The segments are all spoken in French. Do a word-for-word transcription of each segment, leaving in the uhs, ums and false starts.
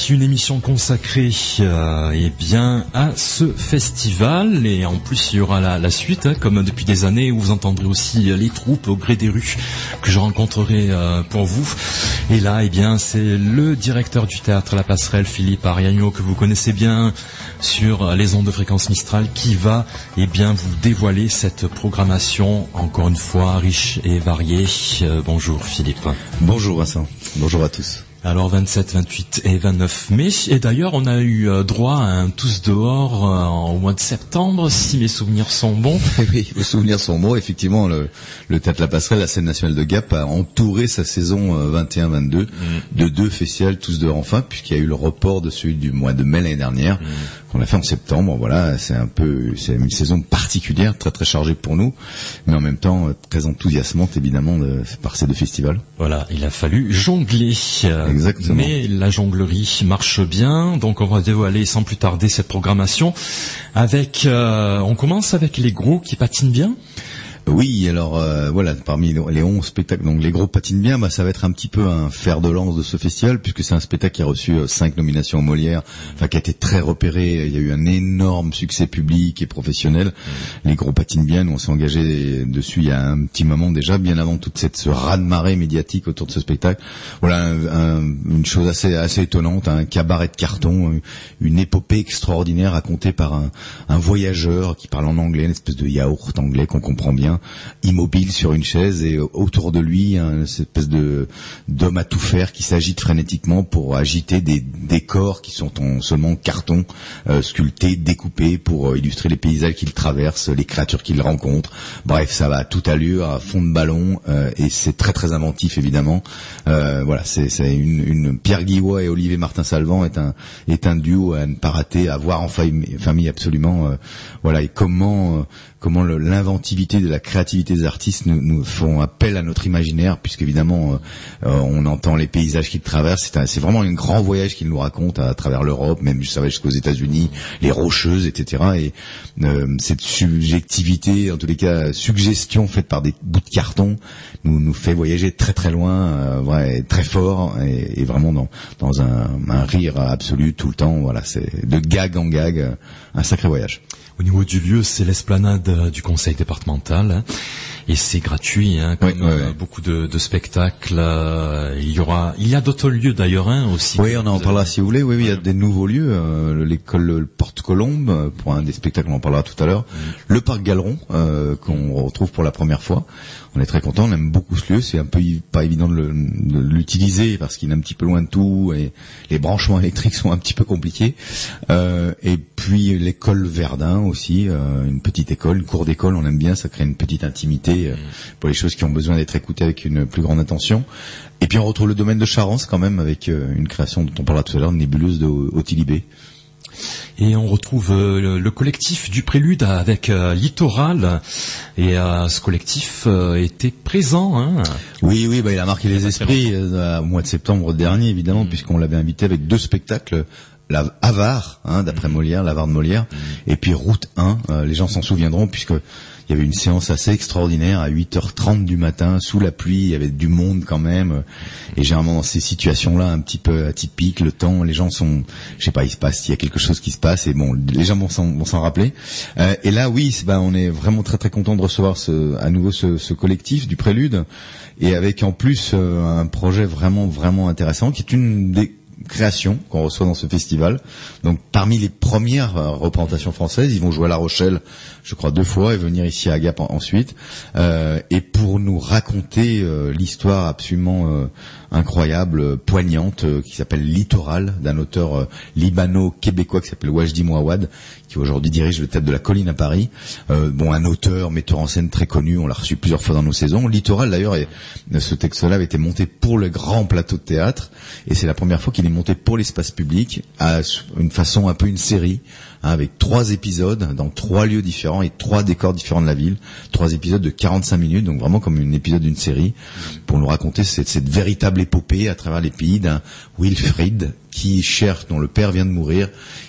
une émission consacrée euh, eh bien, à ce festival. Et en plus, il y aura la, la suite, hein, comme depuis des années, où vous entendrez aussi les troupes au gré des rues que je rencontrerai euh, pour vous. Et là, eh bien, c'est le directeur du théâtre La Passerelle, Philippe Ariagno, que vous connaissez bien sur les ondes de fréquence Mistral, qui va eh bien, vous dévoiler cette programmation, encore une fois, riche et variée. Euh, bonjour Philippe. Bonjour Vincent, bonjour à tous. Alors vingt-sept, vingt-huit et vingt-neuf mai, et d'ailleurs on a eu droit à un tous dehors euh, au mois de septembre, si mes souvenirs sont bons. Oui, vos souvenirs sont bons, effectivement, le, le Théâtre La Passerelle, la scène nationale de Gap, a entouré sa saison vingt et un vingt-deux mmh. de deux festivals tous dehors enfin, puisqu'il y a eu le report de celui du mois de mai l'année dernière, mmh. qu'on a fait en septembre. Voilà, c'est un peu, c'est une saison particulière, très très chargée pour nous, mais en même temps très enthousiasmante évidemment de, par ces deux festivals. Voilà, il a fallu jongler. Euh, Exactement. Mais la jonglerie marche bien, donc on va dévoiler sans plus tarder cette programmation. Avec, euh, on commence avec les gros qui patinent bien. Oui, alors euh, voilà, parmi les onze spectacles, donc les gros patinent bien, bah ça va être un petit peu un fer de lance de ce festival, puisque c'est un spectacle qui a reçu euh, cinq nominations aux Molières, enfin qui a été très repéré. Il y a eu un énorme succès public et professionnel. Les gros patinent bien, nous on s'est engagé dessus il y a un petit moment déjà, bien avant toute cette ce raz-de-marée médiatique autour de ce spectacle. Voilà un, un, une chose assez assez étonnante, un cabaret de carton, une épopée extraordinaire racontée par un, un voyageur qui parle en anglais, une espèce de yaourt anglais qu'on comprend bien, immobile sur une chaise, et autour de lui une espèce de d'homme à tout faire qui s'agite frénétiquement pour agiter des décors qui sont en seulement carton, euh, sculptés, découpés pour euh, illustrer les paysages qu'il traverse, les créatures qu'il rencontre. Bref, ça va à toute allure, à fond de ballon, euh, et c'est très très inventif évidemment. Euh, voilà, c'est, c'est une, une Pierre Guillois et Olivier Martin-Salvant est un est un duo à ne pas rater, à voir en famille, famille absolument. Euh, voilà, et comment euh, comment le, l'inventivité de la créativité des artistes nous, nous font appel à notre imaginaire, puisqu'évidemment euh, on entend les paysages qu'ils traversent. C'est, un, c'est vraiment un grand voyage qu'ils nous racontent à, à travers l'Europe, même ça va jusqu'aux États-Unis, les Rocheuses, et cetera. Et euh, cette subjectivité, en tous les cas suggestion faite par des bouts de carton, nous nous fait voyager très très loin, euh, ouais, très fort, et, et vraiment dans dans un, un rire absolu tout le temps. Voilà, c'est de gag en gag, un sacré voyage. Au niveau du lieu, c'est l'esplanade du conseil départemental, hein, et c'est gratuit, hein, comme oui, oui, oui. beaucoup de, de spectacles. Euh, il y aura, il y a d'autres lieux d'ailleurs, hein, aussi. Oui, on en parlera si vous voulez. Oui, oui, il y a des nouveaux lieux. Euh, l'école le Porte-Colombe pour un des spectacles, on en parlera tout à l'heure. Mm. Le parc Galeron euh, qu'on retrouve pour la première fois. On est très content, on aime beaucoup ce lieu. C'est un peu pas évident de, le, de l'utiliser parce qu'il est un petit peu loin de tout et les branchements électriques sont un petit peu compliqués. Euh, et puis l'école Verdun aussi, euh, une petite école, une cour d'école, on aime bien, ça crée une petite intimité euh, pour les choses qui ont besoin d'être écoutées avec une plus grande attention. Et puis on retrouve le domaine de Charence quand même avec euh, une création dont on parlera tout à l'heure, une nébuleuse de Otilibé. Et on retrouve euh, le, le collectif du Prélude avec euh, Littoral, et euh, ce collectif euh, était présent. Hein. Oui, oui, bah, il a marqué les esprits euh, au mois de septembre dernier, évidemment, mmh. puisqu'on l'avait invité avec deux spectacles. La Avare, hein, d'après Molière, l'Avare de Molière, mmh. et puis Route un, euh, les gens s'en souviendront puisque il y avait une séance assez extraordinaire à huit heures trente du matin, sous la pluie, il y avait du monde quand même, et généralement dans ces situations-là un petit peu atypiques, le temps, les gens sont, je sais pas, il se passe, il y a quelque chose qui se passe, et bon, les gens vont s'en, vont s'en rappeler. Euh, et là, oui, c'est, bah, on est vraiment très très content de recevoir ce, à nouveau ce, ce collectif du Prélude, et avec en plus euh, un projet vraiment vraiment intéressant, qui est une des création qu'on reçoit dans ce festival. Donc parmi les premières euh, représentations françaises, ils vont jouer à La Rochelle, je crois deux fois, et venir ici à Gap en, ensuite, euh, et pour nous raconter euh, l'histoire absolument euh, incroyable, poignante, euh, qui s'appelle Littoral, d'un auteur euh, libano-québécois qui s'appelle Wajdi Mouawad, qui aujourd'hui dirige le Théâtre de la Colline à Paris. Euh, bon, un auteur, metteur en scène très connu, on l'a reçu plusieurs fois dans nos saisons. Littoral d'ailleurs, est, ce texte-là avait été monté pour le grand plateau de théâtre, et c'est la première fois qu'il est monté pour l'espace public, à une façon un peu une série, hein, avec trois épisodes dans trois lieux différents et trois décors différents de la ville, trois épisodes de quarante-cinq minutes, donc vraiment comme un épisode d'une série, pour nous raconter cette, cette véritable épopée à travers les pays d'un Wilfried qui cherche, dont le père vient de mourir,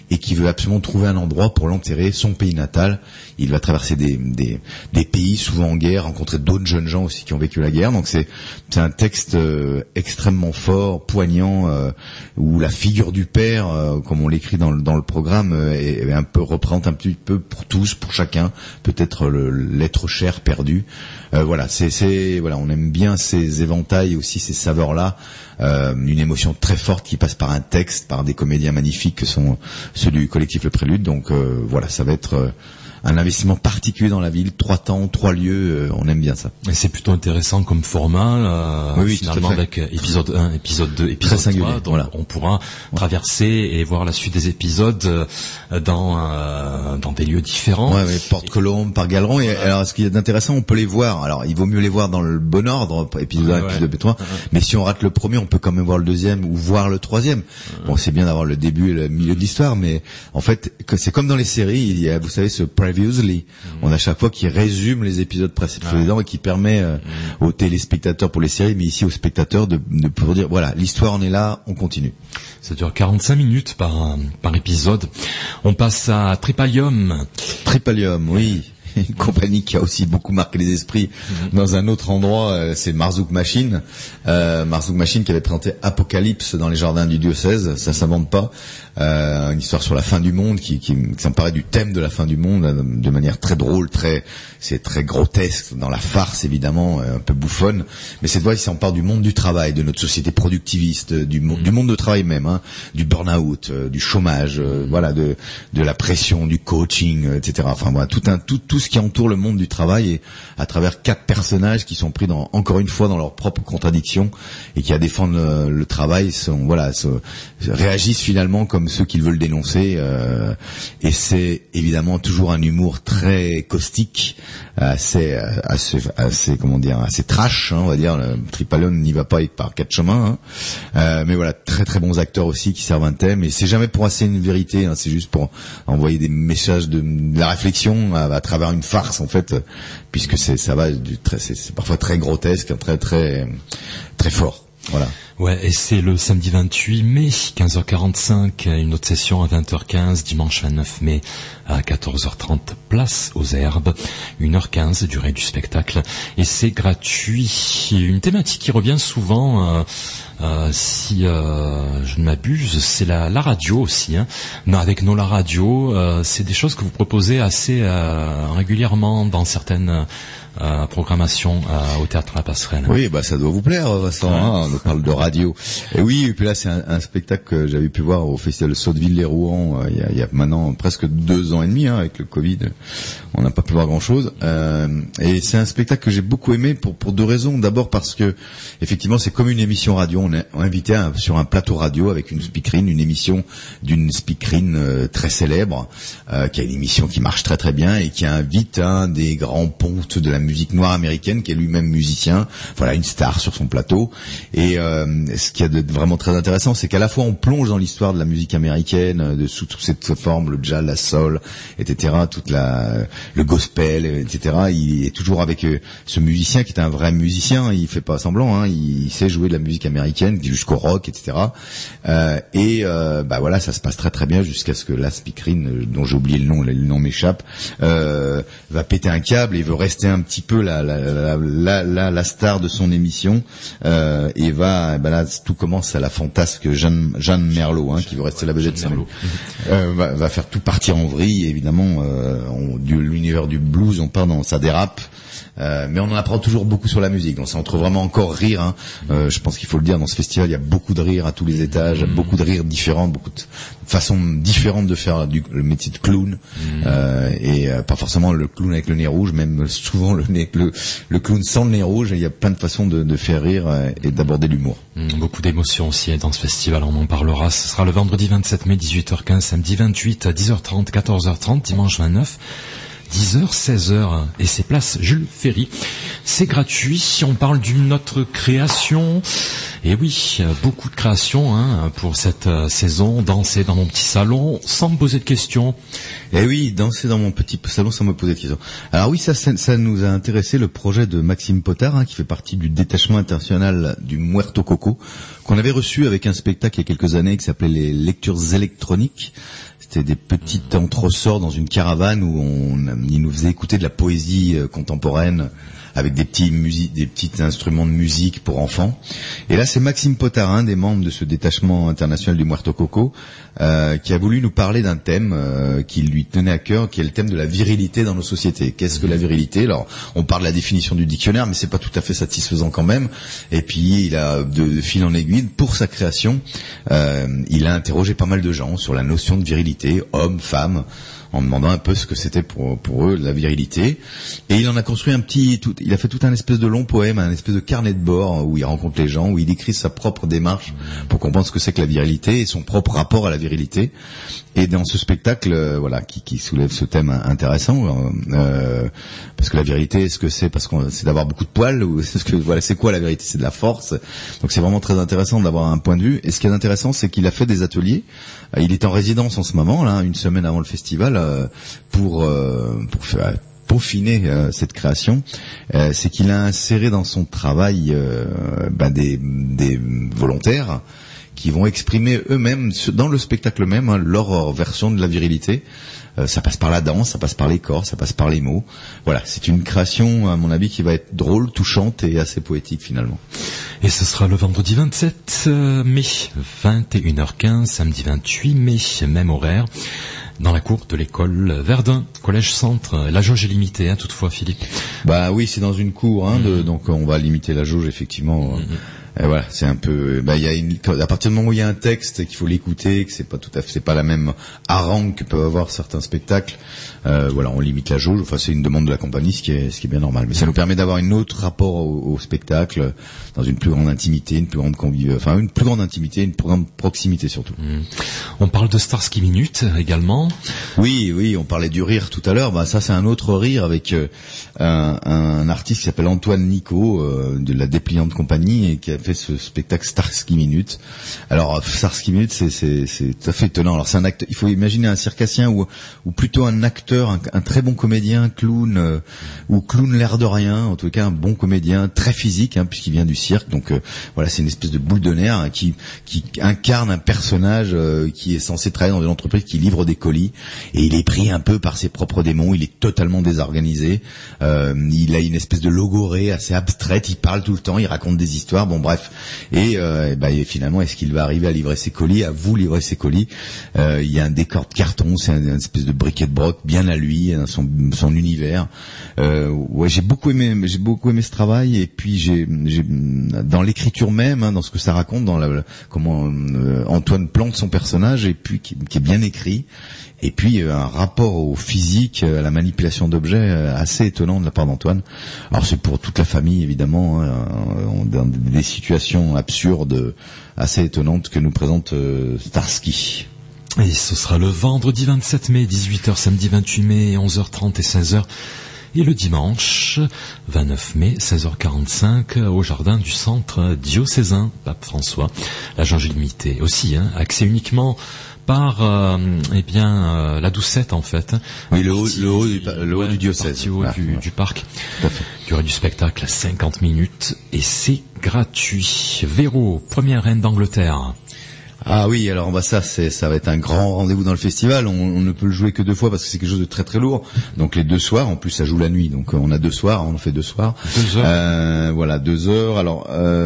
et qui veut absolument trouver un endroit pour l'enterrer, son pays natal. Il va traverser des, des, des pays souvent en guerre, rencontrer d'autres jeunes gens aussi qui ont vécu la guerre. Donc c'est, c'est un texte euh, extrêmement fort, poignant, euh, où la figure du père, euh, comme on l'écrit dans le, dans le programme, euh, est, est un peu représente un petit peu pour tous, pour chacun, peut-être le, l'être cher perdu. Euh, voilà, c'est, c'est, voilà, on aime bien ces éventails aussi, ces saveurs-là. Euh, une émotion très forte qui passe par un texte, par des comédiens magnifiques que sont ceux du collectif Le Prélude. Donc euh, voilà, ça va être euh, un investissement particulier dans la ville, trois temps, trois lieux, euh, on aime bien ça. Et c'est plutôt intéressant comme format, euh, oui, oui, finalement avec épisode un, épisode deux, épisode très trois, donc voilà. On pourra traverser et voir la suite des épisodes euh, dans euh, dans des lieux différents. Ouais, ouais, Porte-Colombe, par Galeron. Et alors, ce qu'il y a d'intéressant, on peut les voir. Alors, il vaut mieux les voir dans le bon ordre, épisode un, ouais, épisode deux, trois. Ouais. Mais si on rate le premier, on peut quand même voir le deuxième ou voir le troisième. Ouais. Bon, c'est bien d'avoir le début et le milieu de l'histoire, mais en fait, c'est comme dans les séries. Il y a, vous savez, ce previously. Mmh. On a chaque fois qui résume les épisodes précédents ouais. et qui permet euh, mmh. aux téléspectateurs pour les séries, mais ici aux spectateurs de, de pouvoir dire voilà, l'histoire en est là, on continue. Ça dure quarante-cinq minutes par par épisode. On passe à Tripalium. Tripalium, oui. Une compagnie qui a aussi beaucoup marqué les esprits mmh. dans un autre endroit, euh, c'est Marzouk Machine. Euh, Marzouk Machine qui avait présenté Apocalypse dans les jardins du diocèse, ça s'invente pas. Euh, une histoire sur la fin du monde qui, qui, qui s'emparait du thème de la fin du monde euh, de manière très drôle, très, c'est très grotesque dans la farce évidemment, euh, un peu bouffonne. Mais cette fois, il s'empare du monde du travail, de notre société productiviste, du, mmh. du monde de travail même, hein, du burn-out, euh, du chômage, euh, voilà, de, de la pression, du coaching, euh, et cetera. Enfin voilà, tout un, tout, tout ce qui entoure le monde du travail et à travers quatre personnages qui sont pris dans, encore une fois dans leurs propres contradictions et qui à défendre le, le travail sont, voilà, se, réagissent finalement comme ceux qui veulent dénoncer euh, et c'est évidemment toujours un humour très caustique, assez, assez, assez comment dire, assez trash, hein, on va dire. Le Tripalium n'y va pas par quatre chemins, hein. euh, mais voilà, très très bons acteurs aussi qui servent un thème et c'est jamais pour assez une vérité, hein, c'est juste pour envoyer des messages de, de la réflexion à, à travers une farce en fait, puisque c'est ça va du très, c'est, c'est parfois très grotesque, très très très fort. Voilà. Ouais, et c'est le samedi vingt-huit mai, quinze heures quarante-cinq, une autre session à vingt heures quinze, dimanche vingt-neuf mai à quatorze heures trente, place aux Herbes, une heure quinze, durée du spectacle, et c'est gratuit. Une thématique qui revient souvent, euh, euh, si euh, je ne m'abuse, c'est la, la radio aussi, hein. Non, avec nos la radio, euh, c'est des choses que vous proposez assez euh, régulièrement dans certaines Euh, programmation euh, au Théâtre La Passerelle. Oui, bah ça doit vous plaire, Vincent, ouais. hein, on parle de radio. Et oui, et puis là c'est un, un spectacle que j'avais pu voir au Festival Sotteville-les-Rouen euh, il, y a, il y a maintenant presque deux ans et demi, hein, avec le Covid, on n'a pas pu voir grand-chose. Euh, et c'est un spectacle que j'ai beaucoup aimé pour pour deux raisons. D'abord parce que effectivement c'est comme une émission radio, on est invité à, sur un plateau radio avec une speakerine, une émission d'une speakerine euh, très célèbre, euh, qui a une émission qui marche très très bien et qui invite un hein, des grands pontes de la musique noire américaine, qui est lui-même musicien, voilà, une star sur son plateau. Et euh, ce qui est de vraiment très intéressant, c'est qu'à la fois on plonge dans l'histoire de la musique américaine, de sous toutes cette forme, le jazz, la soul, et cetera, toute la le gospel, et cetera. Il est toujours avec euh, ce musicien qui est un vrai musicien, il fait pas semblant, hein, il sait jouer de la musique américaine jusqu'au rock, et cetera. Euh, et euh, bah voilà, ça se passe très très bien jusqu'à ce que la speakerine, dont j'ai oublié le nom, le nom m'échappe, euh, va péter un câble et veut rester un petit peu la la la la, la, la star de son émission euh, et va ben là tout commence à la fantasque Jeanne Jeanne Merlot, hein, qui veut rester la vedette de son euh, va, va faire tout partir en vrille évidemment. Euh, on, du l'univers du blues, on part dans ça dérape. Euh, mais on en apprend toujours beaucoup sur la musique, donc ça entre vraiment encore rire, hein. Euh, je pense qu'il faut le dire, dans ce festival il y a beaucoup de rire à tous les étages, mmh. beaucoup de rire différents, beaucoup de façons différentes de faire du, le métier de clown, mmh. euh, et euh, pas forcément le clown avec le nez rouge, même souvent le, nez, le, le clown sans le nez rouge, et il y a plein de façons de, de faire rire euh, et d'aborder l'humour. Mmh, beaucoup d'émotions aussi dans ce festival, on en parlera, ce sera le vendredi vingt-sept mai, dix-huit heures quinze, samedi vingt-huit à dix heures trente, quatorze heures trente, dimanche vingt-neuf, dix heures, seize heures, et c'est place Jules Ferry. c'est gratuit. On parle d'une autre création. Et oui, beaucoup de créations hein, pour cette euh, saison. Danser dans mon petit salon sans me poser de questions. Et oui, danser dans mon petit salon sans me poser de questions. Alors oui, ça, ça, ça nous a intéressé, le projet de Maxime Potard, hein, qui fait partie du détachement international du Muerto Coco, qu'on avait reçu avec un spectacle il y a quelques années qui s'appelait les lectures électroniques. C'était des petites entresorts dans une caravane où on, il nous faisait écouter de la poésie euh, contemporaine avec des petits musiques, des petits instruments de musique pour enfants. Et là, c'est Maxime Potard, un des membres de ce détachement international du Muerto Coco, euh, qui a voulu nous parler d'un thème euh, qui lui tenait à cœur, qui est le thème de la virilité dans nos sociétés. Qu'est-ce que la virilité ? Alors, on parle de la définition du dictionnaire, mais c'est pas tout à fait satisfaisant quand même. Et puis, il a de, de fil en aiguille pour sa création, euh, il a interrogé pas mal de gens sur la notion de virilité, hommes, femmes, en demandant un peu ce que c'était pour pour eux la virilité. Et il en a construit un petit, tout, il a fait tout un espèce de long poème, un espèce de carnet de bord où il rencontre les gens, où il décrit sa propre démarche pour comprendre ce que c'est que la virilité et son propre rapport à la virilité. Et dans ce spectacle, euh, voilà, qui, qui soulève ce thème intéressant, euh, parce que la virilité, est-ce que c'est parce qu'on c'est d'avoir beaucoup de poils ou est-ce que voilà, c'est quoi la vérité ? C'est de la force. Donc c'est vraiment très intéressant d'avoir un point de vue. Et ce qui est intéressant, c'est qu'il a fait des ateliers. Il est en résidence en ce moment, là, une semaine avant le festival, euh, pour euh, pour faire peaufiner euh, cette création. Euh, c'est qu'il a inséré dans son travail euh, ben des des volontaires qui vont exprimer eux-mêmes, dans le spectacle même, hein, leur version de la virilité. Euh, ça passe par la danse, ça passe par les corps, ça passe par les mots. Voilà, c'est une création, à mon avis, qui va être drôle, touchante et assez poétique, finalement. Et ce sera le vendredi vingt-sept mai, vingt et une heures quinze, samedi vingt-huit mai, même horaire, dans la cour de l'école Verdun, collège centre. La jauge est limitée, hein, toutefois, Philippe. Bah oui, c'est dans une cour, hein, de, donc on va limiter la jauge, effectivement. Mm-hmm. Et voilà, c'est un peu, bah il y a une, à partir du moment où il y a un texte qu'il faut l'écouter, que c'est pas tout à fait, c'est pas la même harangue que peuvent avoir certains spectacles. Euh, voilà, on limite la jauge. Enfin, c'est une demande de la compagnie, ce qui est, ce qui est bien normal. Mais ça nous permet d'avoir un autre rapport au, au spectacle, dans une plus grande intimité, une plus grande convive, enfin une plus grande intimité, une plus grande proximité surtout. Mmh. On parle de Starsky Minute également. Oui, oui, on parlait du rire tout à l'heure. Bah ça, c'est un autre rire avec euh, un, un artiste qui s'appelle Antoine Nico euh, de la Dépliante Compagnie et qui a fait ce spectacle Starsky Minute. Alors Starsky Minute, c'est c'est c'est tout à fait étonnant. Alors c'est un acteur, il faut imaginer un circassien ou ou plutôt un acteur, un, un très bon comédien, clown euh, ou clown l'air de rien, en tout cas un bon comédien très physique, hein, puisqu'il vient du cirque. Donc euh, voilà, c'est une espèce de boule de nerf hein, qui qui incarne un personnage euh, qui est censé travailler dans une entreprise qui livre des colis et il est pris un peu par ses propres démons. Il est totalement désorganisé. Euh, il a une espèce de logorée assez abstraite. Il parle tout le temps, il raconte des histoires. Bon bref. Et, euh, et, bah, et finalement, est-ce qu'il va arriver à livrer ses colis, à vous livrer ses colis? euh, Il y a un décor de carton, c'est un, une espèce de briquet de broc bien à lui, son, son univers. Euh, ouais, j'ai beaucoup aimé, j'ai beaucoup aimé ce travail. Et puis j'ai, j'ai dans l'écriture même, hein, dans ce que ça raconte, dans la, comment euh, Antoine plante son personnage, et puis qui, qui est bien écrit. Et puis euh, un rapport au physique, à la manipulation d'objets euh, assez étonnant de la part d'Antoine. Alors c'est pour toute la famille évidemment, hein, dans des situations absurdes, assez étonnantes que nous présente euh, Starsky. Et ce sera le vendredi vingt-sept mai, dix-huit heures, samedi vingt-huit mai, onze heures trente et seize heures. Et le dimanche vingt-neuf mai, seize heures quarante-cinq, au jardin du centre diocésain Pape François. La jauge limitée aussi, hein, accès uniquement par euh, eh bien euh, la doucette en fait. Oui, le haut, le haut, du, le haut ouais, du diocèse, haut ah, du, ouais. du parc. Durée du spectacle cinquante minutes et c'est gratuit. Véro, première reine d'Angleterre. Ah oui, alors bah ça c'est ça va être un grand rendez-vous dans le festival. On, on ne peut le jouer que deux fois parce que c'est quelque chose de très très lourd. Donc les deux soirs, en plus ça joue la nuit. Donc on a deux soirs, on en fait deux soirs. Deux heures. Euh, voilà, deux heures. Alors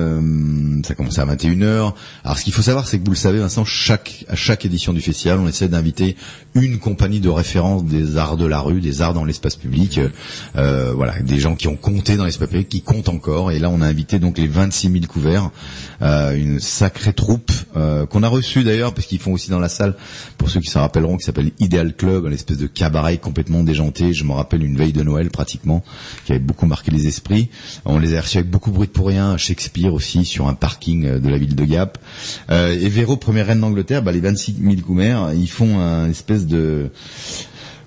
euh, ça commence à vingt et une heures. Alors ce qu'il faut savoir, c'est que vous le savez, Vincent, chaque à chaque édition du festival, on essaie d'inviter une compagnie de référence des arts de la rue, des arts dans l'espace public. Euh, voilà, des gens qui ont compté dans l'espace public, qui comptent encore. Et là, on a invité donc les vingt-six mille couverts, euh, une sacrée troupe euh, qu'on a reçu d'ailleurs, parce qu'ils font aussi dans la salle, pour ceux qui s'en rappelleront, qui s'appelle Ideal Club, une espèce de cabaret complètement déjanté. Je me rappelle une veille de Noël pratiquement, qui avait beaucoup marqué les esprits. On les a reçus avec beaucoup de bruit de pour rien, Shakespeare aussi, sur un parking de la ville de Gap. Euh, et Véro, première reine d'Angleterre, bah, les vingt-six mille couverts, ils font un espèce de...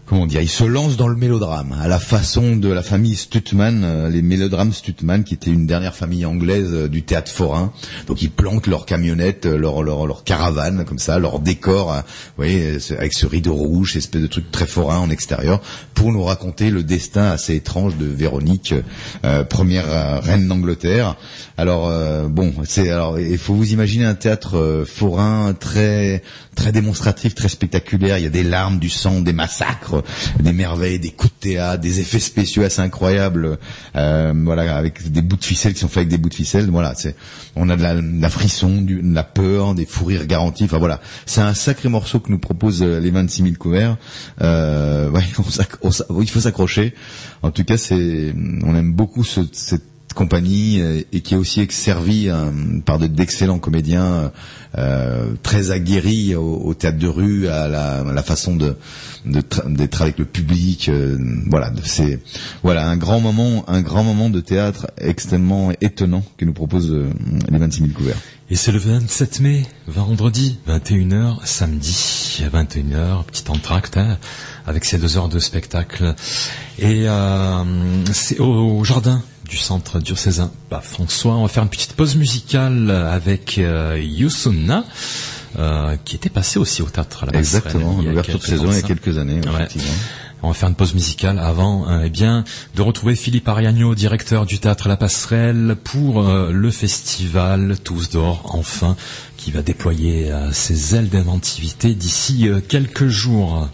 comment dire, il se lance dans le mélodrame à la façon de la famille Stuttman, euh, les mélodrames Stuttman, qui était une dernière famille anglaise euh, du théâtre forain. Donc ils planquent leurs camionnettes, euh, leur leur leur caravane comme ça, leur décor, euh, vous voyez, avec ce rideau rouge, cette espèce de truc très forain en extérieur, pour nous raconter le destin assez étrange de Véronique, euh, première euh, reine d'Angleterre. Alors euh, bon, c'est alors il faut vous imaginer un théâtre euh, forain très très démonstratif, très spectaculaire. Il y a des larmes, du sang, des massacres, des merveilles, des coups de théâtre, des effets spéciaux assez incroyables. Euh, voilà, avec des bouts de ficelle qui sont faits avec des bouts de ficelle. Voilà, c'est on a de la, de la frisson, du, de la peur, des fous rires garantis. Enfin voilà, c'est un sacré morceau que nous proposent les vingt-six mille couverts. Euh, ouais, on s'ac- on s'ac- il faut s'accrocher. En tout cas, c'est on aime beaucoup ce, cette compagnie et qui est aussi servi euh, par de, d'excellents comédiens euh, très aguerris au, au théâtre de rue, à la, à la façon de, de tra- d'être avec le public. Euh, voilà, c'est voilà un grand moment, un grand moment de théâtre extrêmement étonnant que nous proposent euh, les vingt-six mille couverts. Et c'est le vingt-sept mai, vendredi, vingt et une heures, samedi, vingt et une heures, petit entracte, hein, avec ces deux heures de spectacle. Et euh, c'est au, au jardin du centre diocésain Pape François. On va faire une petite pause musicale avec euh, Youssouna, euh, qui était passé aussi au théâtre à la Passerelle. Exactement, l'ouverture de saison il y a quelques années, ouais. Effectivement. On va faire une pause musicale avant euh, eh bien, de retrouver Philippe Ariagno, directeur du théâtre La Passerelle, pour euh, le festival Tous dehors enfin, qui va déployer euh, ses ailes d'inventivité d'ici euh, quelques jours.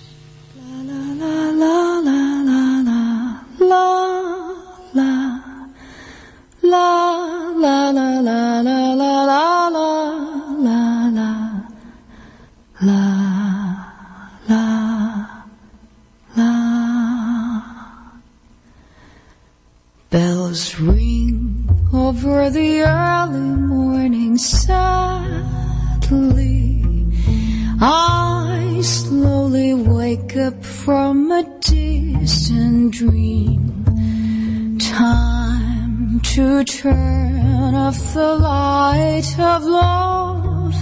Bells ring over the early morning sadly. I slowly wake up from a distant dream. Time to turn off the light of love.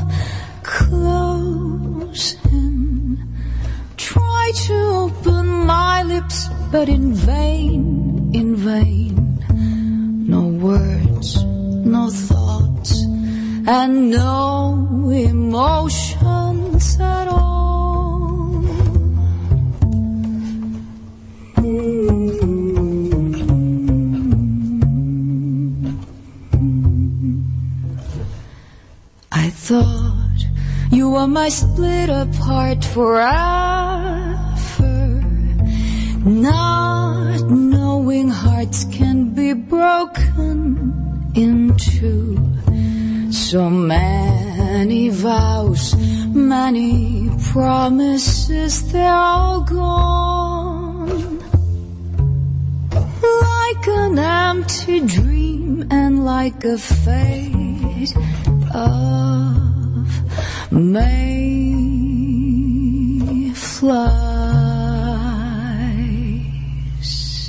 Close in. Try to open my lips, but in vain, in vain. No words, no thoughts, and no emotions at all. I thought you were my split apart forever, not knowing hearts can be broken in two. So many vows, many promises, they're all gone. Like an empty dream and like a fate of mayflies.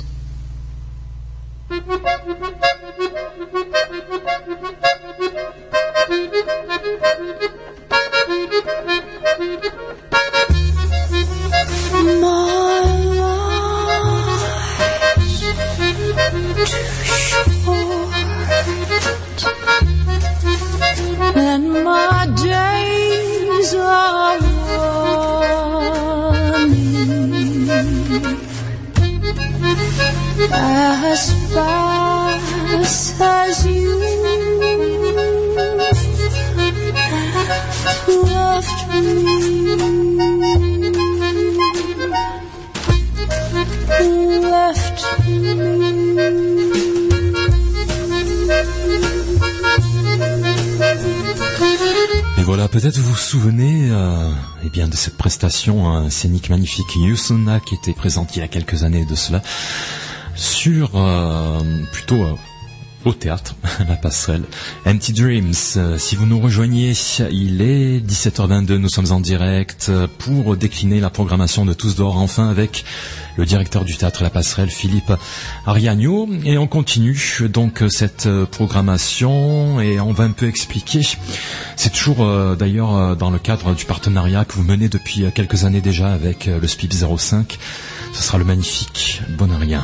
My life's too short, and my days are running as fast as you left me. Left me. Et voilà, peut-être vous vous souvenez euh, eh bien, de cette prestation hein, scénique magnifique Youssouna qui était présente il y a quelques années de cela sur euh, plutôt euh, au théâtre, la passerelle. Empty Dreams, euh, si vous nous rejoignez, il est dix-sept heures vingt-deux, nous sommes en direct pour décliner la programmation de Tous dehors enfin avec le directeur du théâtre La Passerelle, Philippe Ariagno. Et on continue donc cette programmation et on va un peu expliquer. C'est toujours euh, d'ailleurs euh, dans le cadre du partenariat que vous menez depuis quelques années déjà avec euh, le S P I P zéro cinq. Ce sera le magnifique Bonarien.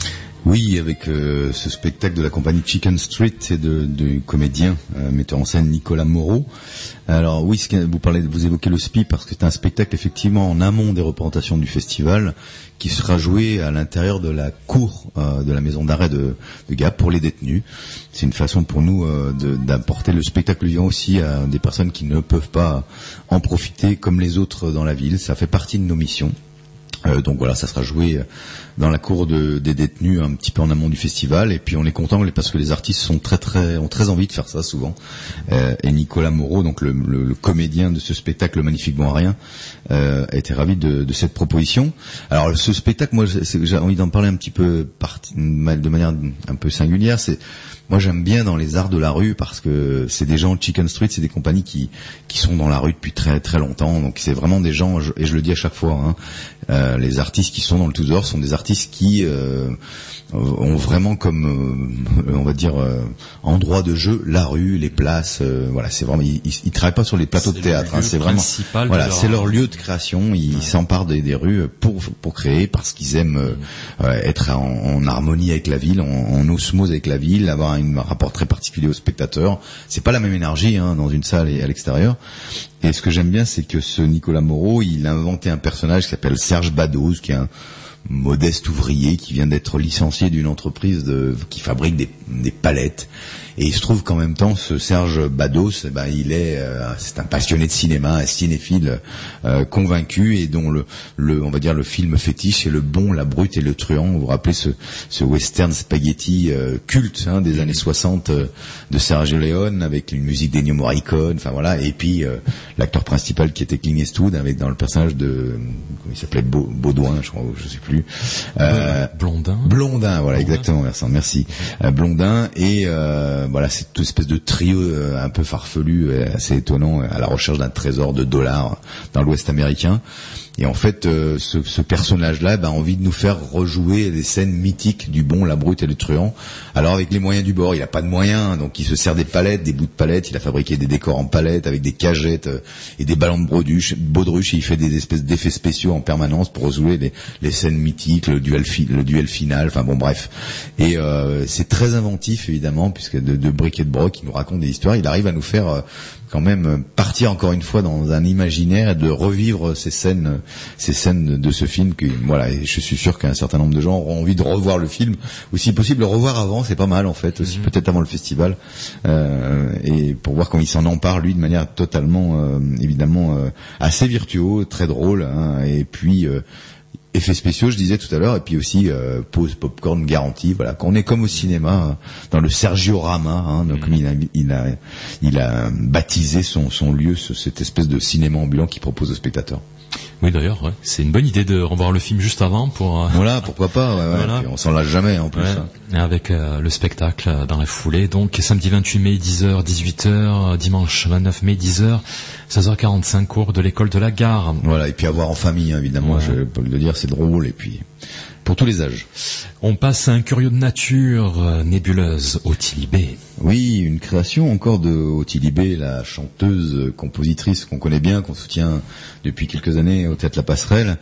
Oui, avec euh, ce spectacle de la compagnie Chicken Street et de, du comédien, euh, metteur en scène Nicolas Moreau. Alors oui, vous parlez, vous évoquez le S P I parce que c'est un spectacle effectivement en amont des représentations du festival qui sera joué à l'intérieur de la cour euh, de la maison d'arrêt de, de Gap pour les détenus. C'est une façon pour nous euh, de, d'apporter le spectacle vivant aussi à des personnes qui ne peuvent pas en profiter comme les autres dans la ville. Ça fait partie de nos missions. Euh, donc voilà, ça sera joué dans la cour de, des détenus un petit peu en amont du festival, et puis on est content parce que les artistes sont très très ont très envie de faire ça souvent. Euh, et Nicolas Moreau, donc le, le, le comédien de ce spectacle, le magnifique Bonarien, euh, a été ravi de, de cette proposition. Alors ce spectacle, moi j'ai, j'ai envie d'en parler un petit peu parti, de manière un peu singulière. C'est Moi, j'aime bien dans les arts de la rue parce que c'est des gens, Chicken Street, c'est des compagnies qui qui sont dans la rue depuis très très longtemps. Donc c'est vraiment des gens, et je le dis à chaque fois, hein, euh, les artistes qui sont dans le Tous dehors sont des artistes qui euh, ont vraiment comme, euh, on va dire, euh, endroit de jeu la rue, les places. Euh, voilà, c'est vraiment, ils, ils travaillent pas sur les plateaux c'est de théâtre. Hein, c'est vraiment, voilà, c'est leur lieu de création. Ils ouais. s'emparent des, des rues pour pour créer parce qu'ils aiment euh, euh, être en, en harmonie avec la ville, en, en osmose avec la ville, avoir un rapport très particulier aux spectateurs. C'est pas la même énergie hein, dans une salle et à l'extérieur. Et ce que j'aime bien, c'est que ce Nicolas Moreau, il a inventé un personnage qui s'appelle Serge Badoz, qui est un modeste ouvrier qui vient d'être licencié d'une entreprise de, qui fabrique des, des palettes. Et il se trouve qu'en même temps, ce Serge Badoz, eh ben, il est, euh, c'est un passionné de cinéma, un cinéphile euh, convaincu, et dont le, le, on va dire le film fétiche, c'est Le Bon, la Brute et le Truand. Vous vous rappelez ce, ce western spaghetti euh, culte hein, des années soixante euh, de Sergio Leone avec une musique d'Ennio Morricone. Enfin voilà. Et puis euh, l'acteur principal qui était Clint Eastwood avec dans le personnage de, comment il s'appelait, Beau, Baudouin, je crois, je sais plus. Euh, Blondin. Blondin, voilà, Blondin. Exactement, Vincent, merci. Euh, Blondin et euh, voilà, c'est toute espèce de trio euh, un peu farfelu, euh, assez étonnant, euh, à la recherche d'un trésor de dollars dans l'Ouest américain. Et en fait, euh, ce, ce personnage-là ben, a envie de nous faire rejouer des scènes mythiques du Bon, la Brute et le Truand. Alors avec les moyens du bord, il a pas de moyens, donc il se sert des palettes, des bouts de palettes. Il a fabriqué des décors en palettes avec des cagettes euh, et des ballons de baudruche, baudruche. Et il fait des espèces d'effets spéciaux en permanence pour rejouer les, les scènes mythiques, le duel, fi- le duel final. Enfin bon, bref. Et euh, c'est très inventif évidemment, puisque de, de bric et de broc, il nous raconte des histoires. Il arrive à nous faire euh, quand même partir encore une fois dans un imaginaire et de revivre ces scènes, ces scènes de ce film que voilà. Et je suis sûr qu'un certain nombre de gens auront envie de revoir le film, ou si possible le revoir avant, c'est pas mal en fait, aussi mmh. peut-être avant le festival, euh, et pour voir comment il s'en empare lui de manière totalement, euh, évidemment euh, assez virtuose, très drôle, hein, et puis euh, effets spéciaux, je disais tout à l'heure, et puis aussi euh, pause popcorn garantie. Voilà, qu'on est comme au cinéma, dans le Sergiorama, hein, donc mmh. il, a, il a il a baptisé son son lieu, ce, cette espèce de cinéma ambulant qu'il propose aux spectateurs. Oui, d'ailleurs, ouais. C'est une bonne idée de revoir le film juste avant pour. Euh... Voilà, pourquoi pas. Ouais, ouais. Voilà. On s'en lâche jamais en plus. Ouais. Hein. Avec euh, le spectacle dans la foulée. Donc samedi vingt-huit mai, dix heures, dix-huit heures, dimanche vingt-neuf mai, dix heures, seize heures quarante-cinq, cours de l'école de la gare. Voilà, et puis à voir en famille, hein, évidemment. Ouais. Je peux le dire, c'est drôle, et puis pour tous les âges. On passe à un curieux de nature, euh, Nébuleuse, Ottilie B. Oui, une création encore de Ottilie B, la chanteuse, compositrice qu'on connaît bien, qu'on soutient depuis quelques années au Théâtre La Passerelle.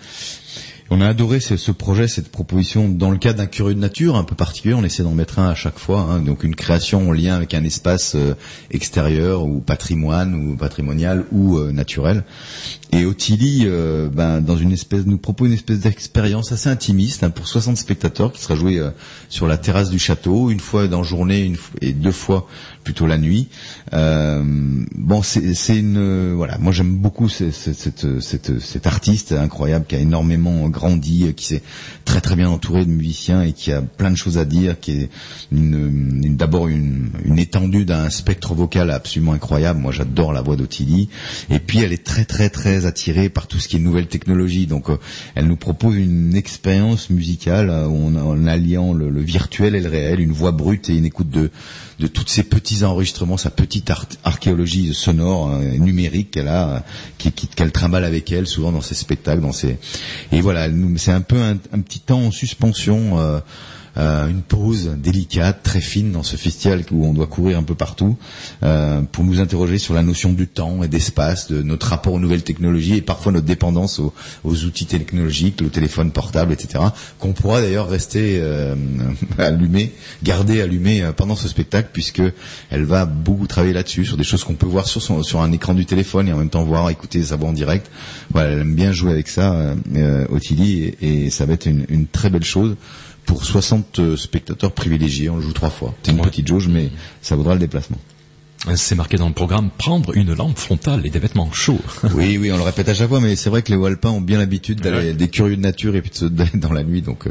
On a adoré ce, ce projet, cette proposition dans le cadre d'un curieux de nature un peu particulier. On essaie d'en mettre un à chaque fois, hein. Donc une création en lien avec un espace euh, extérieur ou patrimoine ou patrimonial ou euh, naturel. Et Ottilie, euh, ben, dans une espèce, nous propose une espèce d'expérience assez intimiste, hein, pour soixante spectateurs, qui sera jouée euh, sur la terrasse du château, une fois dans la journée, une fois, et deux fois plutôt la nuit. Euh, bon, c'est, c'est une, euh, voilà, moi j'aime beaucoup cette, cette, cette, cette artiste incroyable qui a énormément grandi, qui s'est très très bien entouré de musiciens et qui a plein de choses à dire, qui est une, une, d'abord une, une étendue d'un spectre vocal absolument incroyable. Moi, j'adore la voix d'Ottilie. Et puis, elle est très très très attirée par tout ce qui est nouvelle technologie. Donc, euh, elle nous propose une expérience musicale euh, en, en alliant le, le virtuel et le réel, une voix brute et une écoute de de tous ces petits enregistrements, sa petite ar- archéologie sonore euh, numérique qu'elle a, euh, qui, qui, qu'elle trimballe avec elle souvent dans ses spectacles, dans ses et voilà, nous, c'est un peu un, un petit temps en suspension. Euh, Euh, une pause délicate, très fine dans ce festival où on doit courir un peu partout euh, pour nous interroger sur la notion du temps et d'espace, de notre rapport aux nouvelles technologies et parfois notre dépendance aux, aux outils technologiques, le téléphone portable, et cetera, qu'on pourra d'ailleurs rester euh, allumé, garder allumé pendant ce spectacle, puisque elle va beaucoup travailler là-dessus, sur des choses qu'on peut voir sur, son, sur un écran du téléphone et en même temps voir, écouter sa voix en direct. Voilà, elle aime bien jouer avec ça, euh, Ottilie, et, et ça va être une, une très belle chose. Pour soixante spectateurs privilégiés, on le joue trois fois. C'est une ouais. petite jauge, mais ça vaudra le déplacement. C'est marqué dans le programme, prendre une lampe frontale et des vêtements chauds. Oui, oui, on le répète à chaque fois, mais c'est vrai que les Walpins ont bien l'habitude d'aller ouais. des curieux de nature et puis de se donner dans la nuit, donc... Euh...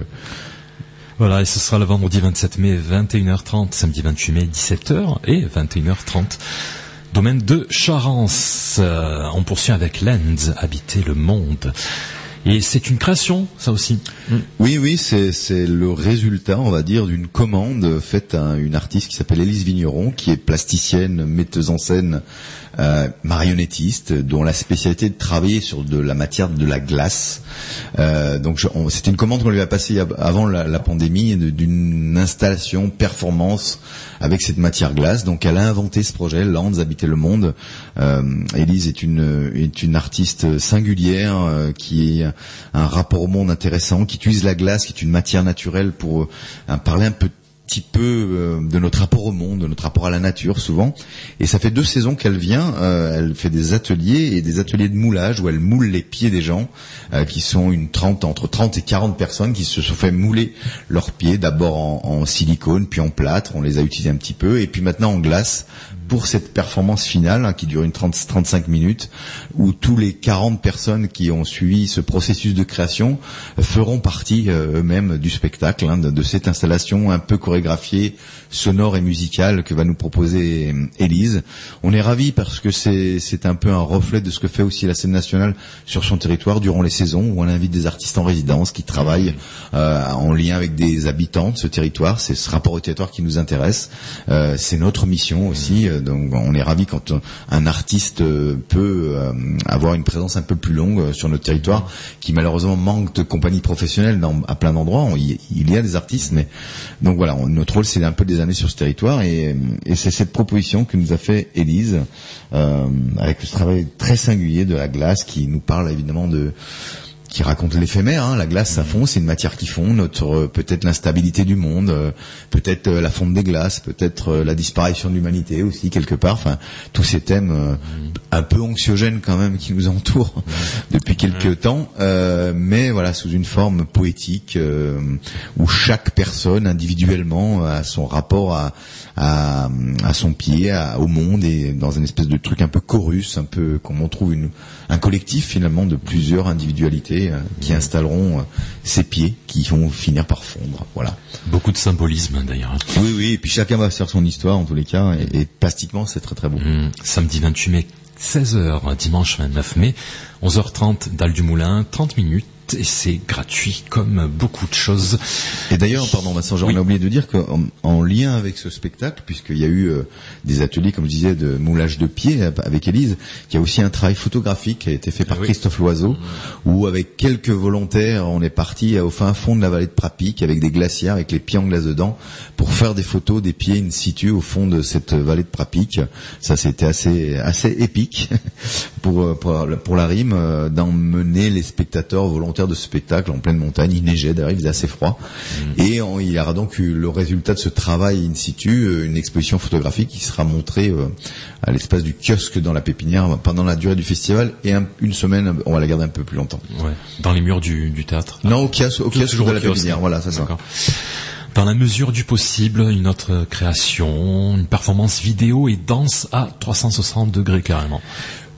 Voilà, et ce sera le vendredi vingt-sept mai, vingt et une heures trente, samedi vingt-huit mai, dix-sept heures et vingt et une heures trente. Domaine de Charence. Euh, on poursuit avec Lens, Habiter le monde. Et c'est une création, ça aussi. Mm. Oui, oui, c'est, c'est le résultat, on va dire, d'une commande faite à une artiste qui s'appelle Élise Vigneron, qui est plasticienne, metteuse en scène, euh, marionnettiste, dont la spécialité est de travailler sur de la matière de la glace. Euh, donc, je, on, c'était une commande qu'on lui a passée avant la, la pandémie, de, d'une installation performance avec cette matière glace. Donc, elle a inventé ce projet, Lands, Habiter le monde. Euh, Élise est une, est une artiste singulière euh, qui est un rapport au monde intéressant, qui utilise la glace, qui est une matière naturelle pour euh, parler un peu petit peu euh, de notre rapport au monde, de notre rapport à la nature souvent. Et ça fait deux saisons qu'elle vient, euh, elle fait des ateliers et des ateliers de moulage où elle moule les pieds des gens, euh, qui sont une trente, entre trente et quarante personnes qui se sont fait mouler leurs pieds, d'abord en, en silicone, puis en plâtre, on les a utilisés un petit peu, et puis maintenant en glace, pour cette performance finale, hein, qui dure une trente à trente-cinq minutes, où tous les quarante personnes qui ont suivi ce processus de création feront partie euh, eux-mêmes du spectacle, hein, de, de cette installation un peu chorégraphiée, sonore et musicale que va nous proposer euh, Élise. On est ravis parce que c'est, c'est un peu un reflet de ce que fait aussi la scène nationale sur son territoire durant les saisons, où on invite des artistes en résidence qui travaillent euh, en lien avec des habitants de ce territoire. C'est ce rapport au territoire qui nous intéresse. Euh, c'est notre mission aussi. Donc on est ravis quand un artiste peut avoir une présence un peu plus longue sur notre territoire, qui malheureusement manque de compagnie professionnelle dans, à plein d'endroits. Il, il y a des artistes, mais donc voilà, notre rôle c'est un peu des années sur ce territoire, et, et c'est cette proposition que nous a fait Élise, euh, avec ce travail très singulier de la glace, qui nous parle évidemment de qui raconte l'éphémère, hein, la glace, ça fond, c'est une matière qui fond, notre euh, peut-être l'instabilité du monde, euh, peut-être euh, la fonte des glaces, peut-être euh, la disparition de l'humanité aussi quelque part, enfin tous ces thèmes euh, mmh. un peu anxiogènes quand même qui nous entourent mmh. depuis quelques mmh. temps, euh, mais voilà, sous une forme poétique euh, où chaque personne individuellement a son rapport à à, à son pied, à, au monde, et dans une espèce de truc un peu chorus, un peu comme on trouve une, un collectif finalement de plusieurs individualités euh, qui mmh. installeront euh, ces pieds qui vont finir par fondre. Voilà. Beaucoup de symbolisme d'ailleurs. Oui, oui, et puis chacun va faire son histoire en tous les cas, et, et plastiquement c'est très très beau. Mmh. Samedi vingt-huit mai, seize heures, dimanche vingt-neuf mai, onze heures trente, Dalle du Moulin, trente minutes. Et c'est gratuit comme beaucoup de choses. Et d'ailleurs, pardon Vincent, j'en ai oui. oublié de dire qu'en en lien avec ce spectacle, puisqu'il y a eu euh, des ateliers, comme je disais, de moulage de pieds avec Élise, il y a aussi un travail photographique qui a été fait par oui. Christophe Loiseau, mmh. où avec quelques volontaires, on est parti au fin fond de la vallée de Prapic, avec des glacières, avec les pieds en glace dedans, pour faire des photos des pieds in situ au fond de cette vallée de Prapic. Ça, c'était assez assez épique pour pour, pour la rime, euh, d'emmener les spectateurs volontaires de ce spectacle en pleine montagne. Il neigeait d'ailleurs, il faisait assez froid, mmh. et on, il y aura donc eu le résultat de ce travail in situ, une exposition photographique qui sera montrée euh, à l'espace du kiosque dans la Pépinière pendant la durée du festival, et un, une semaine on va la garder un peu plus longtemps. Ouais. Dans les murs du, du théâtre. Non, au kiosque, au kiosque de la Pépinière. Voilà, c'est ça. Dans la mesure du possible, une autre création, une performance vidéo et danse à trois cent soixante degrés carrément.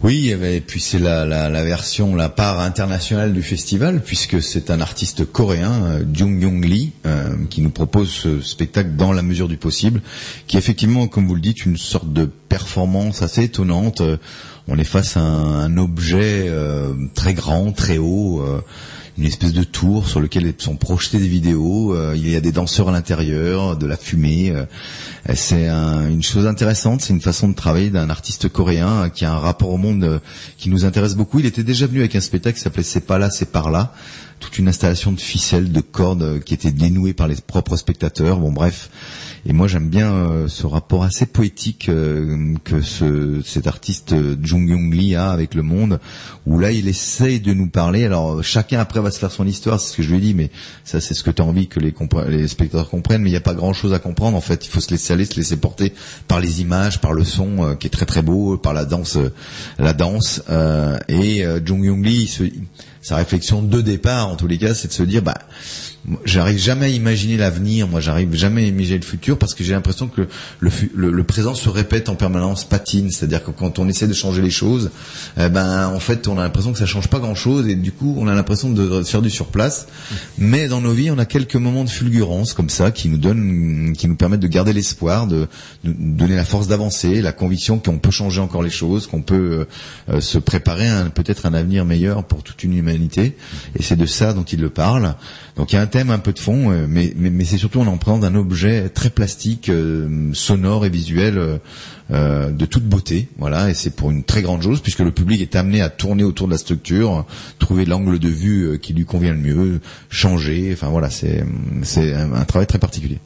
Oui, et puis c'est la, la, la version, la part internationale du festival, puisque c'est un artiste coréen, Jung Young Lee, euh, qui nous propose ce spectacle dans la mesure du possible, qui est effectivement, comme vous le dites, une sorte de performance assez étonnante. On est face à un, un objet euh, très grand, très haut, euh, une espèce de tour sur lequel sont projetées des vidéos. Euh, il y a des danseurs à l'intérieur, de la fumée. Euh, c'est un, une chose intéressante. C'est une façon de travailler d'un artiste coréen euh, qui a un rapport au monde euh, qui nous intéresse beaucoup. Il était déjà venu avec un spectacle qui s'appelait C'est pas là, c'est par là. Toute une installation de ficelles, de cordes euh, qui étaient dénouées par les propres spectateurs. Bon, bref. Et moi, j'aime bien euh, ce rapport assez poétique euh, que ce, cet artiste euh, Jung Young Lee a avec le monde, où là, il essaye de nous parler. Alors, chacun après va se faire son histoire, c'est ce que je lui ai dit, mais ça, c'est ce que tu as envie que les, compre- les spectateurs comprennent. Mais il n'y a pas grand-chose à comprendre. En fait, il faut se laisser aller, se laisser porter par les images, par le son euh, qui est très très beau, par la danse, euh, la danse. Euh, et euh, Jung Young Lee, se, sa réflexion de départ, en tous les cas, c'est de se dire, bah, j'arrive jamais à imaginer l'avenir, moi j'arrive jamais à imaginer le futur, parce que j'ai l'impression que le, le, le présent se répète en permanence, patine, c'est-à-dire que quand on essaie de changer les choses, eh ben en fait on a l'impression que ça change pas grand-chose, et du coup on a l'impression de faire du surplace. Mais dans nos vies on a quelques moments de fulgurance comme ça qui nous donnent, qui nous permettent de garder l'espoir, de, de donner la force d'avancer, la conviction qu'on peut changer encore les choses, qu'on peut euh, se préparer à un, peut-être un avenir meilleur pour toute une humanité. Et c'est de ça dont il le parle. Donc il y a un thème, un peu de fond, mais, mais, mais c'est surtout on en prend d'un objet très plastique, euh, sonore et visuel, euh, de toute beauté. Voilà, et c'est pour une très grande chose, puisque le public est amené à tourner autour de la structure, trouver l'angle de vue qui lui convient le mieux, changer. Enfin voilà, c'est, c'est un, un travail très particulier.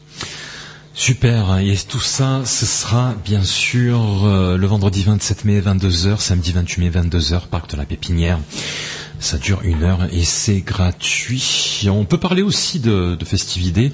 Super, et tout ça, ce sera bien sûr euh, le vendredi vingt-sept mai vingt-deux heures, samedi vingt-huit mai vingt-deux heures, parc de la Pépinière. Ça dure une heure et c'est gratuit. On peut parler aussi de, de festivités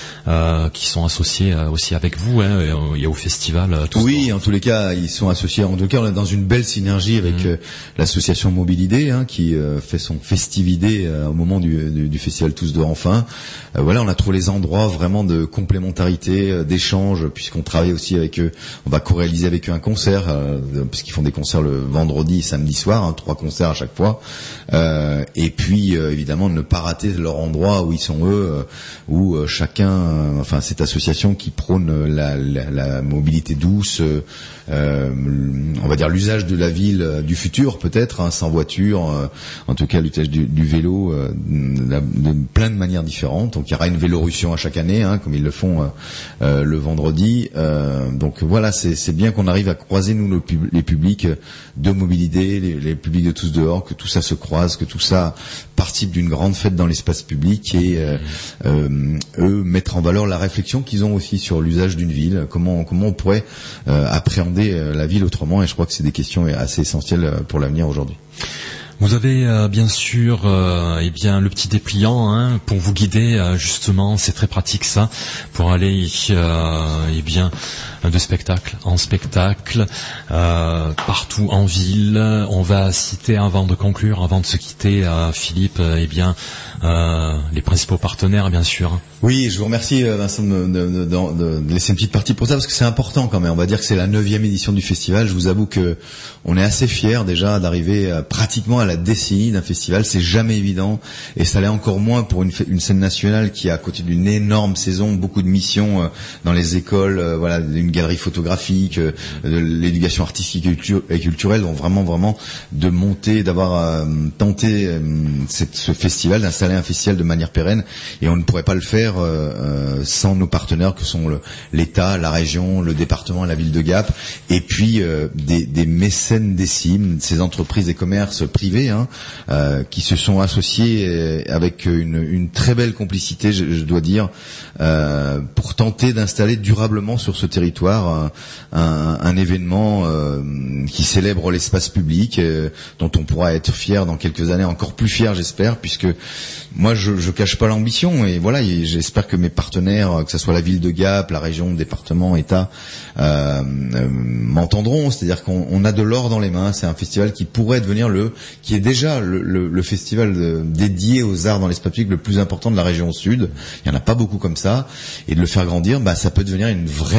euh, qui sont associées euh, aussi avec vous, hein, et, et au festival. Euh, tout oui, ça. En tous les cas, ils sont associés. En tout cas, on est dans une belle synergie avec mmh. euh, l'association Mobilidé, hein, qui euh, fait son festividé euh, au moment du, du, du festival Tous dehors enfin. Euh, voilà, on a trouvé les endroits vraiment de complémentarité, euh, d'échange, puisqu'on travaille aussi avec eux. On va co-réaliser avec eux un concert, euh, puisqu'ils font des concerts le vendredi et samedi soir, hein, trois concerts à chaque fois. Euh, et puis, euh, évidemment, ne pas rater leur endroit où ils sont eux, euh, où euh, chacun, euh, enfin cette association qui prône la, la, la mobilité douce, euh, on va dire l'usage de la ville euh, du futur peut-être, hein, sans voiture, euh, en tout cas l'usage du, du vélo euh, de, de plein de manières différentes. Donc il y aura une Vélorussion à chaque année, hein, comme ils le font euh, euh, le vendredi. Euh, donc voilà, c'est, c'est bien qu'on arrive à croiser nous le pub- les publics de Mobilité, les, les publics de Tous dehors, que tout ça se croise, que tout ça participe d'une grande fête dans l'espace public, et euh, euh, eux mettre en valeur la réflexion qu'ils ont aussi sur l'usage d'une ville, comment comment on pourrait euh, appréhender euh, la ville autrement. Et je crois que c'est des questions assez essentielles pour l'avenir aujourd'hui. Vous avez euh, bien sûr euh, eh bien le petit dépliant, hein, pour vous guider, euh, justement, c'est très pratique ça, pour aller euh, eh bien de spectacle en spectacle, euh, partout en ville. On va citer, avant de conclure, avant de se quitter, euh, Philippe, euh, eh bien euh, les principaux partenaires, bien sûr. Oui, je vous remercie Vincent de, de, de, de, de laisser une petite partie pour ça, parce que c'est important quand même. On va dire que c'est la neuvième édition du festival. Je vous avoue que on est assez fiers déjà d'arriver à, pratiquement à la décennie d'un festival. C'est jamais évident, et ça l'est encore moins pour une, une scène nationale qui a, à côté d'une énorme saison, beaucoup de missions euh, dans les écoles, euh, voilà, une galerie photographique, euh, de l'éducation artistique et, culture, et culturelle, donc vraiment vraiment de monter, d'avoir euh, tenté euh, cette, ce festival, d'installer un festival de manière pérenne, et on ne pourrait pas le faire Euh, sans nos partenaires que sont le, l'État, la région, le département et la ville de Gap, et puis euh, des, des mécènes décimes, ces entreprises et commerces privés, hein, euh, qui se sont associés avec une, une très belle complicité, je, je dois dire, euh, pour tenter d'installer durablement sur ce territoire un, un, un événement euh, qui célèbre l'espace public, euh, dont on pourra être fier dans quelques années, encore plus fier j'espère, puisque moi je, je cache pas l'ambition, et voilà, j'espère que mes partenaires, que ce soit la ville de Gap, la région, le département, État, euh, euh, m'entendront. C'est-à-dire qu'on on a de l'or dans les mains. C'est un festival qui pourrait devenir le, qui est déjà le, le, le festival de, dédié aux arts dans l'espace public le plus important de la région sud. Il y en a pas beaucoup comme ça, et de le faire grandir, bah ça peut devenir une vraie attractivité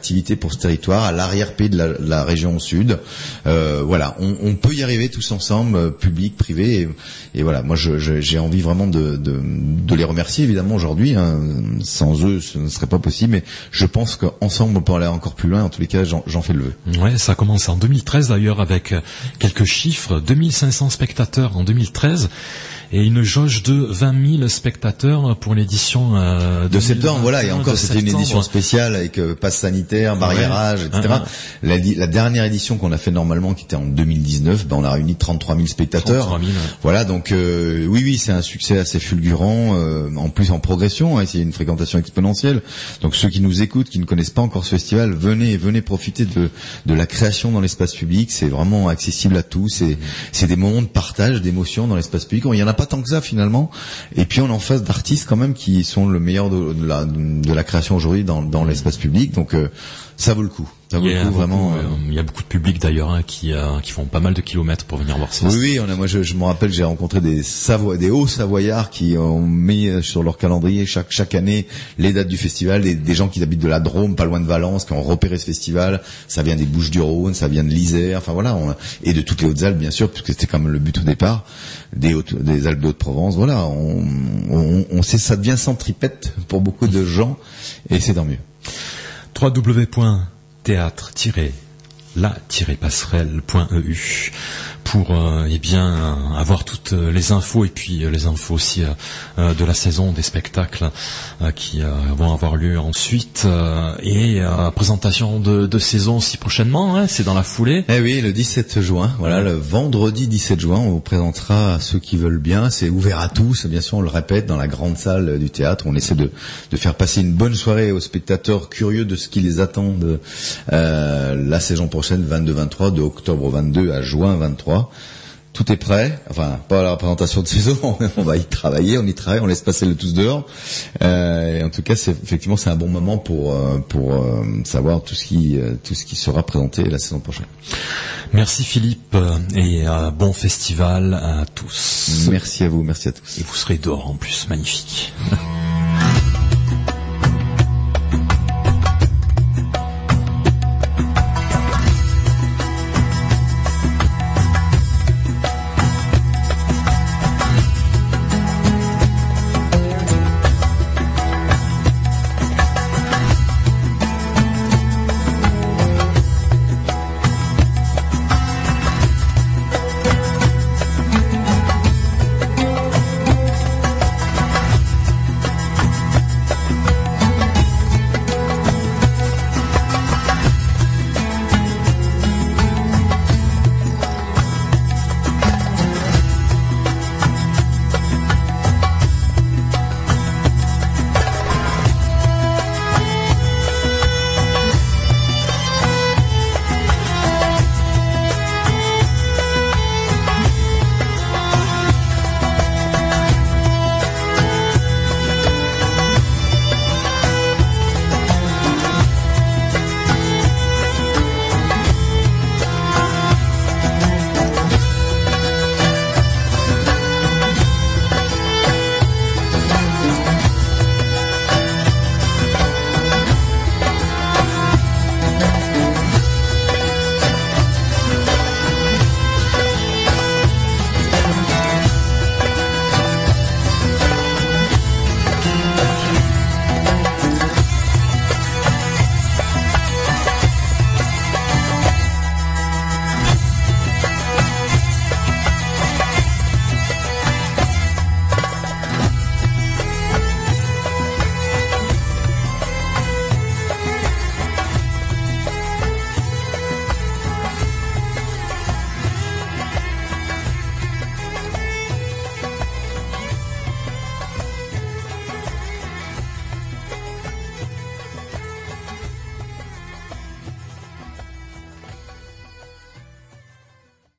d'attractivité pour ce territoire, à l'arrière-pays de la, la région au sud. Euh, voilà, on, on peut y arriver tous ensemble, euh, public, privé, et, et voilà. Moi, je, je, j'ai envie vraiment de, de, de les remercier évidemment aujourd'hui. Hein. Sans eux, ce ne serait pas possible. Mais je pense qu'ensemble, on peut aller encore plus loin. En tous les cas, j'en, j'en fais le vœu. Ouais, ça commence en deux mille treize d'ailleurs avec quelques chiffres, deux mille cinq cents spectateurs en deux mille treize et une jauge de vingt mille spectateurs pour l'édition euh, de septembre. Voilà, et encore c'était septembre. Une édition spéciale avec euh, passe sanitaire, barriérage, ouais. et cetera. Uh-huh. La, la dernière édition qu'on a fait normalement, qui était en deux mille dix-neuf, ben on a réuni trente-trois mille spectateurs. trente-trois mille, ouais. Voilà, donc euh, oui, oui, c'est un succès assez fulgurant, euh, en plus en progression. Hein, c'est une fréquentation exponentielle. Donc ceux qui nous écoutent, qui ne connaissent pas encore ce festival, venez, venez profiter de de la création dans l'espace public. C'est vraiment accessible à tous. Et c'est des moments de partage, d'émotion dans l'espace public. Il y en a pas tant que ça finalement, et puis on est en face d'artistes quand même qui sont le meilleur de, de, la, de la création aujourd'hui dans, dans l'espace public, donc euh, ça vaut le coup. Ça vaut le coup, vraiment. Euh, il y a beaucoup de public d'ailleurs hein, qui euh, qui font pas mal de kilomètres pour venir voir ça. Oui, oui, on a, moi je, je me rappelle, j'ai rencontré des Savo- des hauts Savoyards qui ont mis sur leur calendrier chaque chaque année les dates du festival, des, des gens qui habitent de la Drôme, pas loin de Valence, qui ont repéré ce festival. Ça vient des Bouches-du-Rhône, ça vient de l'Isère, enfin voilà, on, et de toutes les Hautes-Alpes bien sûr, puisque c'était quand même le but au départ, des Hautes, des Alpes de Haute-Provence. Voilà, on, on, on sait, ça devient centripète pour beaucoup de gens, et c'est tant mieux. w w w point théâtre tiret la tiret passerelle point e u pour euh, eh bien avoir toutes les infos et puis euh, les infos aussi euh, de la saison des spectacles euh, qui euh, vont avoir lieu ensuite euh, et euh, présentation de, de saison aussi prochainement, hein, c'est dans la foulée. Eh oui, le dix-sept juin, voilà, le vendredi dix-sept juin, on vous présentera à ceux qui veulent bien, c'est ouvert à tous, bien sûr, on le répète, dans la grande salle du théâtre, on essaie de, de faire passer une bonne soirée aux spectateurs curieux de ce qui les attend de, euh, la saison prochaine, vingt-deux vingt-trois, de octobre vingt-deux à juin vingt-trois. Tout est prêt, enfin pas la représentation de saison, on va y travailler, on y travaille, on laisse passer le tous dehors. Euh, et en tout cas, c'est effectivement c'est un bon moment pour pour euh, savoir tout ce qui euh, tout ce qui sera présenté la saison prochaine. Merci Philippe et euh, bon festival à tous. Merci à vous, merci à tous. Et vous serez dehors en plus, magnifique.